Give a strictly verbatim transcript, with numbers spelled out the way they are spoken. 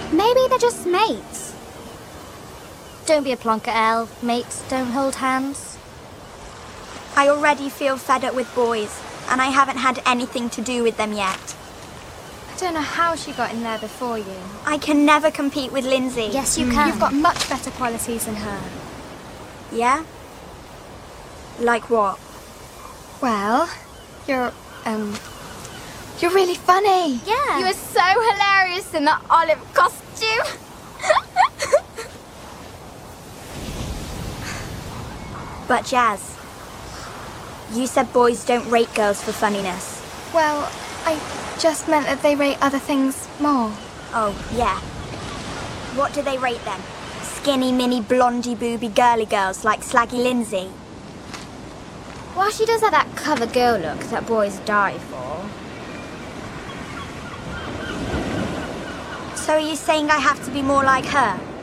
Maybe they're just mates. Don't be a plonker, Elle. Mates don't hold hands. I already feel fed up with boys, and I haven't had anything to do with them yet. I don't know how she got in there before you. I can never compete with Lindsay. Yes, you can. You've got much better qualities than her. Yeah? Like what? Well, you're, um, you're really funny. Yeah. You were so hilarious in that olive costume. But Jazz, you said boys don't rate girls for funniness. Well, I just meant that they rate other things more. Oh, yeah. What do they rate then? Skinny, mini, blondie, booby, girly girls like Slaggy Lindsay? Well, she does have that cover girl look that boys die for. So are you saying I have to be more like her?